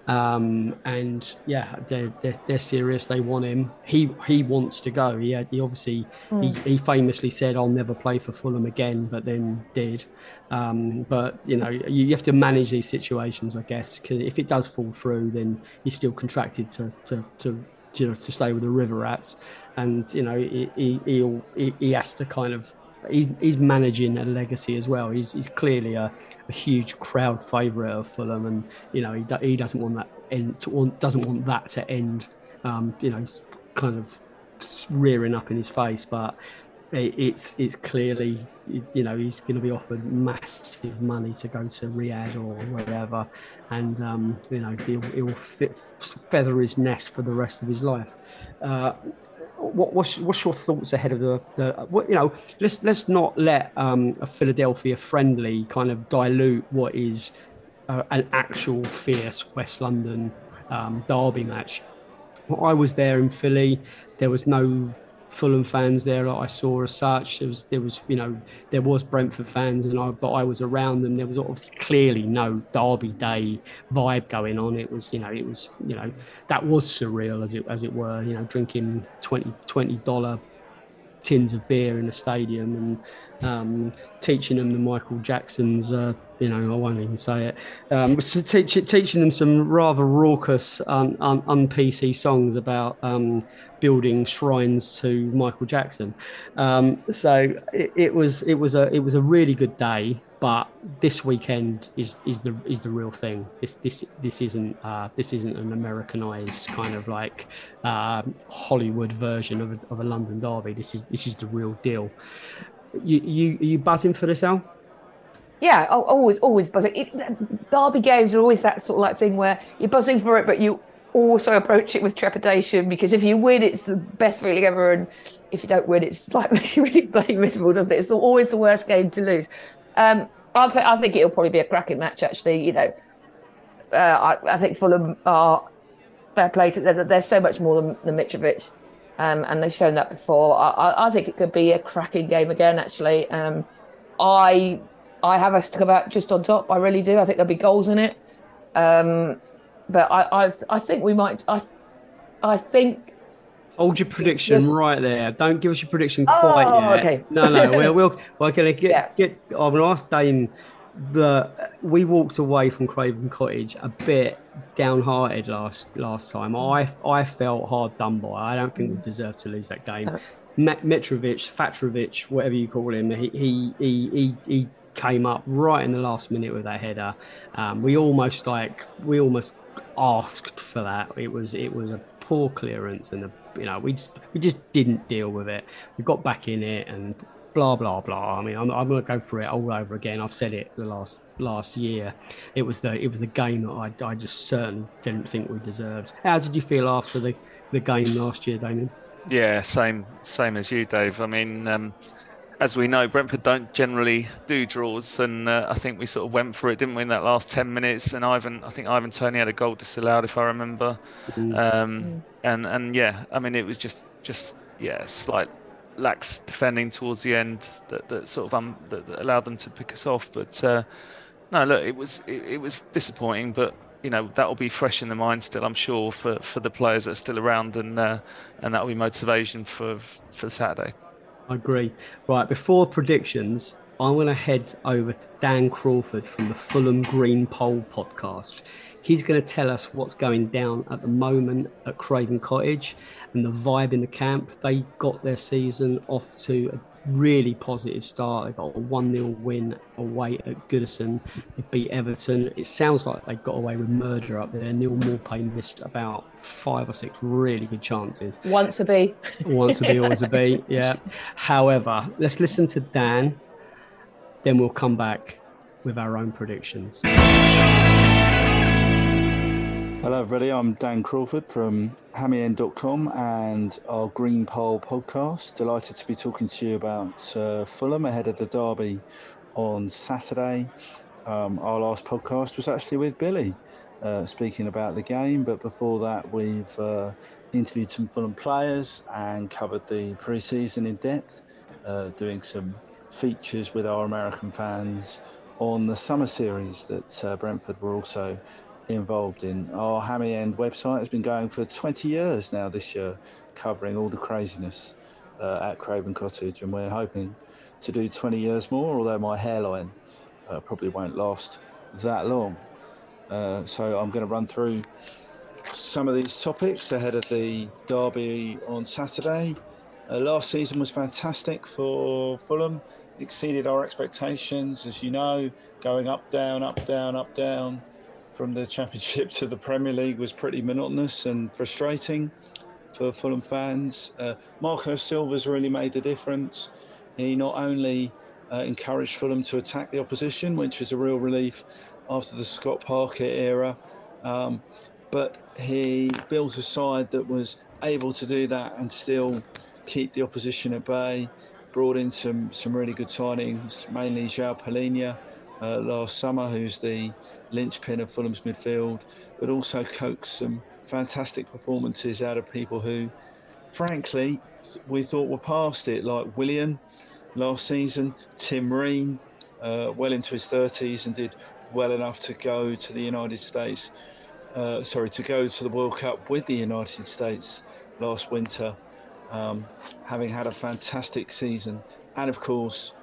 and yeah, they're serious. They want him. He wants to go. He obviously he famously said, "I'll never play for Fulham again," but then did. But you have to manage these situations, I guess. Because if it does fall through, then he's still contracted to stay with the River Rats, and he has to kind of he's managing a legacy as well. He's clearly a huge crowd favourite of Fulham, and he doesn't want that to end. Kind of rearing up in his face, but it's clearly he's going to be offered massive money to go to Riyadh or wherever, and he'll feather his nest for the rest of his life. What's your thoughts ahead of the let's not let a Philadelphia friendly kind of dilute what is an actual fierce West London derby match. I was there in Philly. There was no Fulham fans there that I saw as such. There was Brentford fans, but I was around them. There was obviously clearly no Derby Day vibe going on. It was that was surreal as it were. Drinking $20 tins of beer in a stadium and teaching them the Michael Jackson's. I won't even say it. So teaching them some rather raucous, un-PC songs about building shrines to Michael Jackson. So it was a really good day. But this weekend is the real thing. This isn't an Americanized kind of like Hollywood version of a London derby. This is the real deal. You buzzing for this, Al? Yeah, always buzzing. Derby games are always that sort of like thing where you're buzzing for it, but you also approach it with trepidation, because if you win, it's the best feeling ever, and if you don't win, it's like makes you really bloody miserable, doesn't it? It's always the worst game to lose. I think it'll probably be a cracking match, actually. I think Fulham are fair play to them. They're so much more than Mitrovic, and they've shown that before. I think it could be a cracking game again, actually. I have us to come out just on top. I really do. I think there'll be goals in it. But I think we might. I think. Hold your prediction right there. Don't give us your prediction quite yet. Okay. No. We're going to get. I'm going to ask Dame. We walked away from Craven Cottage a bit downhearted last time. I felt hard done by. I don't think we deserved to lose that game. Fatrovic, whatever you call him, he came up right in the last minute with that header. We almost asked for that. It was a poor clearance, and we just didn't deal with it. We got back in it and blah blah blah. I mean, I'm going to go through it all over again. I've said it the last year. It was the game that I just certainly didn't think we deserved. How did you feel after the game last year, Damien? Yeah, same as you, Dave. I mean, as we know, Brentford don't generally do draws, and I think we sort of went for it, didn't we, in that last 10 minutes? And I think Ivan Toney had a goal disallowed, if I remember. And yeah, I mean, it was just slight lax defending towards the end that sort of that allowed them to pick us off. But no, look, it was disappointing, but that will be fresh in the mind still, I'm sure, for the players that are still around, and that will be motivation for Saturday. I agree. Right, before predictions, I'm going to head over to Dan Crawford from the Fulham Green Pole podcast. He's going to tell us what's going down at the moment at Craven Cottage and the vibe in the camp. They got their season off to a really positive start. They got a 1-0 win away at Goodison. They beat Everton. It sounds like they got away with murder up there. Neil Maupay missed about 5 or 6 really good chances. Once a bee. Once a bee, always a bee, yeah. However, let's listen to Dan, then we'll come back with our own predictions. Hello everybody, I'm Dan Crawford from HammyEnd.com and our Green Pole podcast. Delighted to be talking to you about Fulham ahead of the derby on Saturday. Our last podcast was actually with Billy, speaking about the game, but before that we've interviewed some Fulham players and covered the pre-season in depth, doing some features with our American fans on the summer series that Brentford were also involved in. Our Hammy End website has been going for 20 years now this year, covering all the craziness at Craven Cottage, and we're hoping to do 20 years more, although my hairline probably won't last that long. So I'm going to run through some of these topics ahead of the derby on Saturday. Last season was fantastic for Fulham, exceeded our expectations, as you know, going up, down, up, down, up, down. From the Championship to the Premier League was pretty monotonous and frustrating for Fulham fans. Marco Silva's really made the difference. He not only encouraged Fulham to attack the opposition, which was a real relief after the Scott Parker era, but he built a side that was able to do that and still keep the opposition at bay. Brought in some really good signings, mainly João Palhinha last summer, who's the linchpin of Fulham's midfield, but also coaxed some fantastic performances out of people who, frankly, we thought were past it, like Willian last season, Tim Ream, well into his 30s and did well enough to go to the United States, to go to the World Cup with the United States last winter, having had a fantastic season. And of course,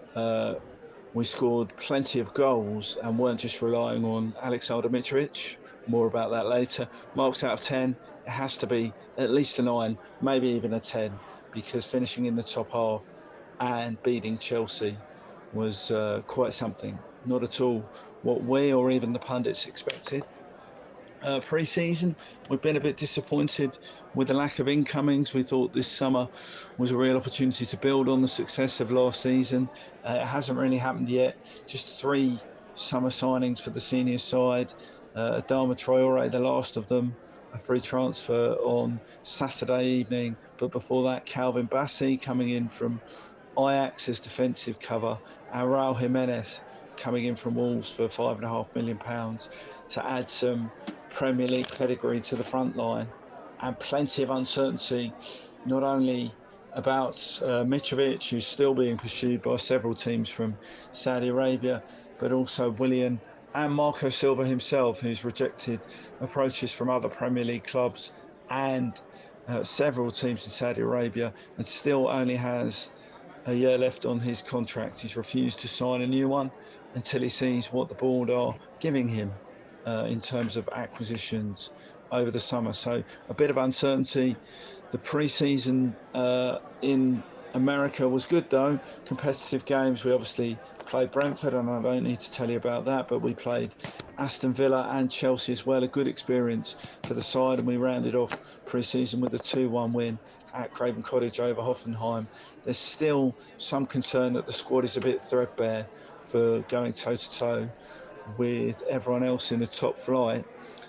we scored plenty of goals and weren't just relying on Aleksandar Mitrovic. More about that later. Marks out of 10, it has to be at least a 9, maybe even a 10, because finishing in the top half and beating Chelsea was quite something. Not at all what we or even the pundits expected. Pre-season, we've been a bit disappointed with the lack of incomings. We thought this summer was a real opportunity to build on the success of last season. It hasn't really happened yet. Just 3 summer signings for the senior side. Adama Traore, the last of them, a free transfer on Saturday evening. But before that, Calvin Bassey coming in from Ajax as defensive cover. And Raul Jimenez coming in from Wolves for £5.5 million to add some Premier League pedigree to the front line, and plenty of uncertainty not only about Mitrovic, who's still being pursued by several teams from Saudi Arabia, but also Willian and Marco Silva himself, who's rejected approaches from other Premier League clubs and several teams in Saudi Arabia, and still only has a year left on his contract. He's refused to sign a new one until he sees what the board are giving him in terms of acquisitions over the summer. So a bit of uncertainty. The pre-season in America was good though. Competitive games. We obviously played Brentford, and I don't need to tell you about that, but we played Aston Villa and Chelsea as well. A good experience for the side, and we rounded off pre-season with a 2-1 win at Craven Cottage over Hoffenheim. There's still some concern that the squad is a bit threadbare for going toe-to-toe with everyone else in the top flight.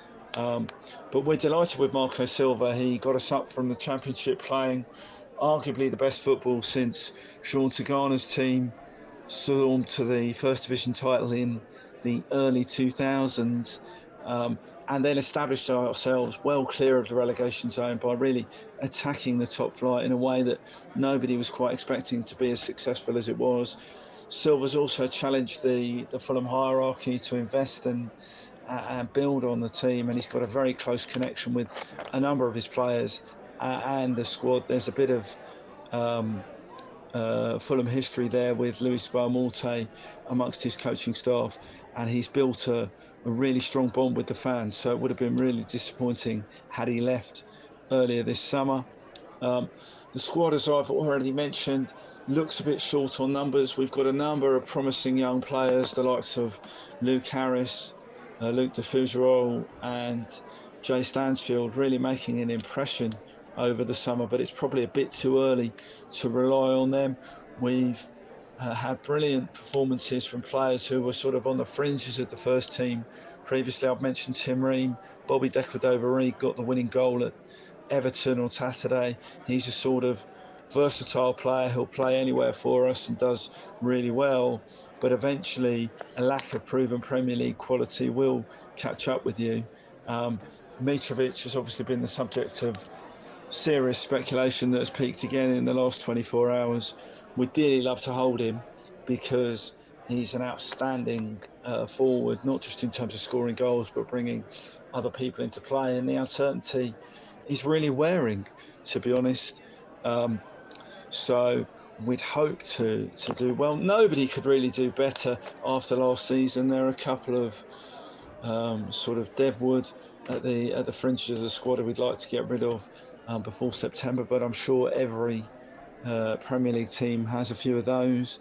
But we're delighted with Marco Silva. He got us up from the Championship, playing arguably the best football since Sean Tagana's team stormed to the First Division title in the early 2000s. and then established ourselves well clear of the relegation zone by really attacking the top flight in a way that nobody was quite expecting to be as successful as it was. Silva's also challenged the Fulham hierarchy to invest and build on the team, and he's got a very close connection with a number of his players and the squad. There's a bit of Fulham history there with Luis Belmonte amongst his coaching staff, and he's built a really strong bond with the fans, so it would have been really disappointing had he left earlier this summer. The squad, as I've already mentioned, looks a bit short on numbers. We've got a number of promising young players, the likes of Luke Harris, Luke de Fougerolles and Jay Stansfield, really making an impression over the summer, but it's probably a bit too early to rely on them. We've had brilliant performances from players who were sort of on the fringes of the first team. Previously, I've mentioned Tim Ream. Bobby Decordova-Reid got the winning goal at Everton on Saturday. He's a sort of versatile player. He'll play anywhere for us and does really well, but eventually a lack of proven Premier League quality will catch up with you. Mitrovic has obviously been the subject of serious speculation that has peaked again in the last 24 hours. We'd dearly love to hold him because he's an outstanding forward, not just in terms of scoring goals, but bringing other people into play. And the uncertainty is really wearing, to be honest. So we'd hope to do well. Nobody could really do better after last season. There are a couple of sort of deadwood at the fringes of the squad we'd like to get rid of before September, but I'm sure every Premier League team has a few of those.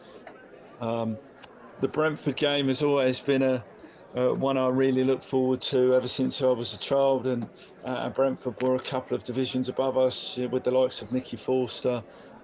The Brentford game has always been one I really look forward to ever since I was a child, and Brentford were a couple of divisions above us with the likes of Nicky Forster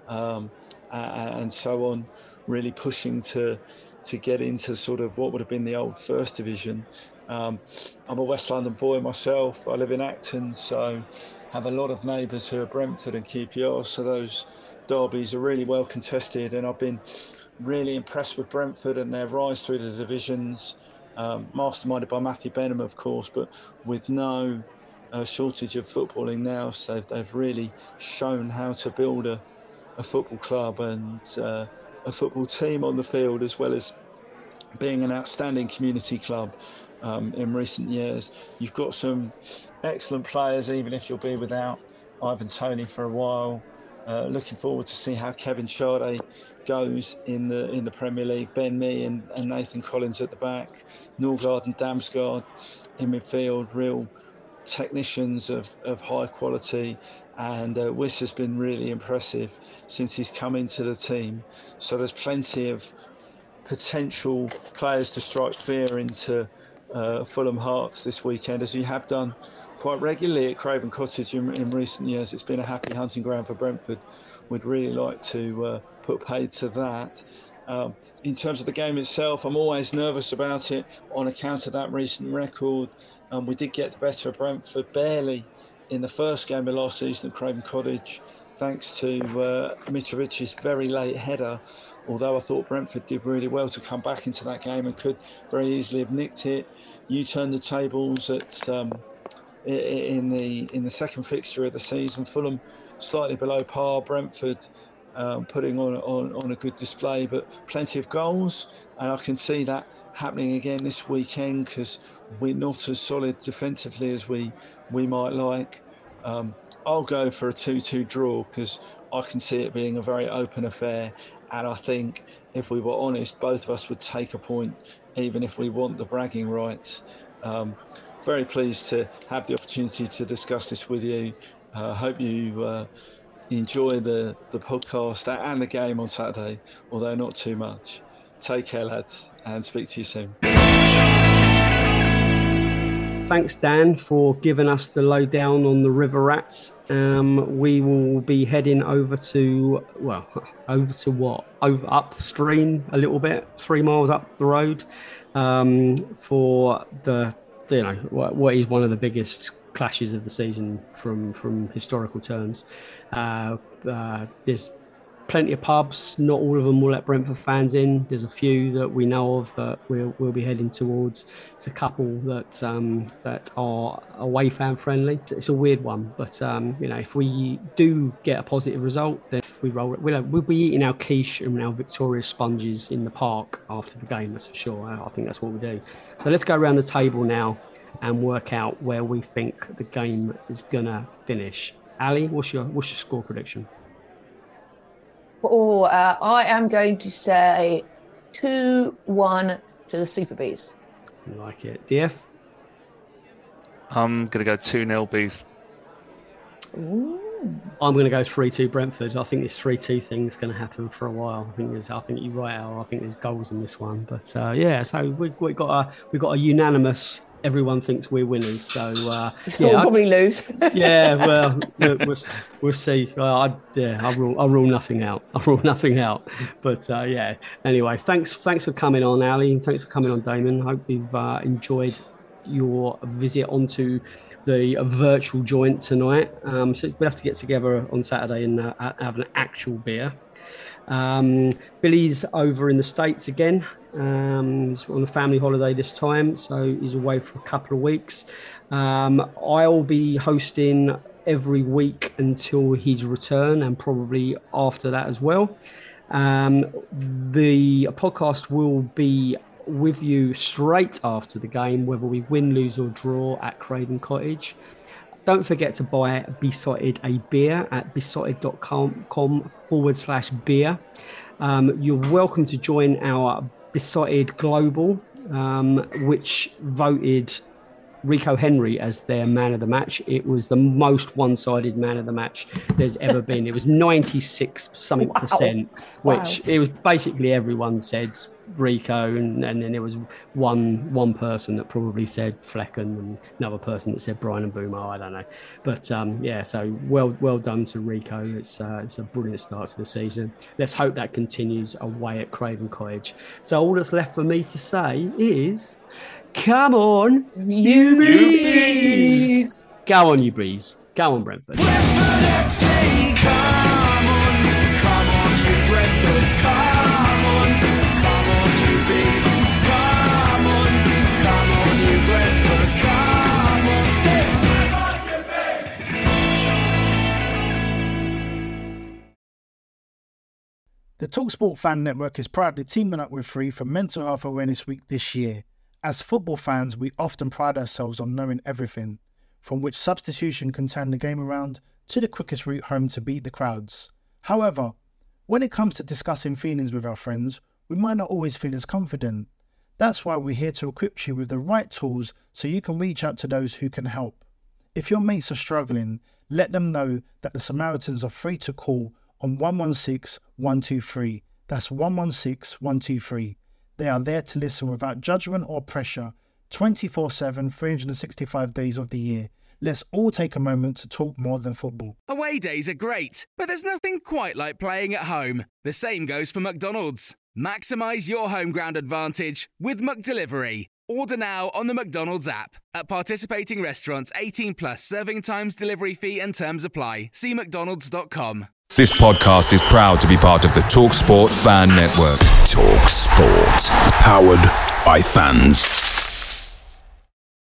and so on, really pushing to get into sort of what would have been the old First Division. I'm a West London boy myself. I live in Acton, so have a lot of neighbours who are Brentford and QPR, so those derbies are really well contested, and I've been really impressed with Brentford and their rise through the divisions, masterminded by Matthew Benham, of course, but with no shortage of footballing now. So they've really shown how to build a football club and a football team on the field, as well as being an outstanding community club in recent years. You've got some excellent players, even if you'll be without Ivan Toney for a while. Looking forward to see how Kevin Sade goes in the Premier League. Ben Mee and Nathan Collins at the back, Norgard and Damsgaard in midfield, real technicians of high quality, and Wiss has been really impressive since he's come into the team. So there's plenty of potential players to strike fear into Fulham hearts this weekend, as you have done quite regularly at Craven Cottage in recent years. It's been a happy hunting ground for Brentford. We'd really like to put paid to that. In terms of the game itself, I'm always nervous about it on account of that recent record. We did get the better of Brentford barely in the first game of last season at Craven Cottage, thanks to Mitrovic's very late header, although I thought Brentford did really well to come back into that game and could very easily have nicked it. You turned the tables at in the second fixture of the season. Fulham slightly below par, Brentford putting on a good display, but plenty of goals, and I can see that happening again this weekend because we're not as solid defensively as we might like. I'll go for a 2-2 draw because I can see it being a very open affair, and I think if we were honest, both of us would take a point even if we want the bragging rights. Very pleased to have the opportunity to discuss this with you. Hope you enjoy the podcast and the game on Saturday, although not too much. Take care, lads, and speak to you soon. Thanks, Dan, for giving us the lowdown on the River Rats. We will be heading over to upstream a little bit, 3 miles up the road, for what is one of the biggest clashes of the season from historical terms. There's plenty of pubs. Not all of them will let Brentford fans in. There's a few that we know of that we'll be heading towards. It's a couple that are away fan friendly. It's a weird one, but if we do get a positive result, then we'll be eating our quiche and our Victoria sponges in the park after the game. That's for sure. I think that's what we do. So let's go around the table now and work out where we think the game is gonna finish. Ali, what's your score prediction? I am going to say 2-1 to the Super Bees. I like it. DF? I'm going to go 2-0 Bees. Ooh. I'm going to go 3-2 Brentford. I think this 3-2 thing's going to happen for a while. I think you're right, Al. I think there's goals in this one. But so we got a unanimous. Everyone thinks we're winners, so we'll probably lose. Yeah, well, we'll see. I'll rule nothing out. But anyway, thanks for coming on, Ali, and thanks for coming on, Damon. Hope you've enjoyed your visit onto the virtual joint tonight. So we'll have to get together on Saturday and have an actual beer. Billy's over in the States again. He's on a family holiday this time, so he's away for a couple of weeks. I'll be hosting every week until his return, and probably after that as well. The podcast will be with you straight after the game, whether we win, lose or draw at Craven Cottage. Don't forget to buy Besotted a beer at besotted.com/beer. You're welcome to join our Besotted Global, which voted Rico Henry as their man of the match. It was the most one-sided man of the match there's ever been. It was 96% which it was basically everyone said Rico, and then there was one person that probably said Flecken, and another person that said Brian Mbeumo. I don't know, but so well done to Rico. It's a brilliant start to the season. Let's hope that continues away at Craven Cottage. So all that's left for me to say is, come on, you Bees! Go on, you Bees! Go on, Brentford! The TalkSport Fan Network is proudly teaming up with Free for Mental Health Awareness Week this year. As football fans, we often pride ourselves on knowing everything, from which substitution can turn the game around to the quickest route home to beat the crowds. However, when it comes to discussing feelings with our friends, we might not always feel as confident. That's why we're here to equip you with the right tools so you can reach out to those who can help. If your mates are struggling, let them know that the Samaritans are free to call on 116-123. That's 116-123. They are there to listen without judgment or pressure, 24/7, 365 days of the year. Let's all take a moment to talk more than football. Away days are great, but there's nothing quite like playing at home. The same goes for McDonald's. Maximise your home ground advantage with McDelivery. Order now on the McDonald's app. At participating restaurants, 18+, serving times, delivery fee and terms apply. See mcdonalds.com. This podcast is proud to be part of the TalkSport Fan Network. TalkSport. Powered by fans.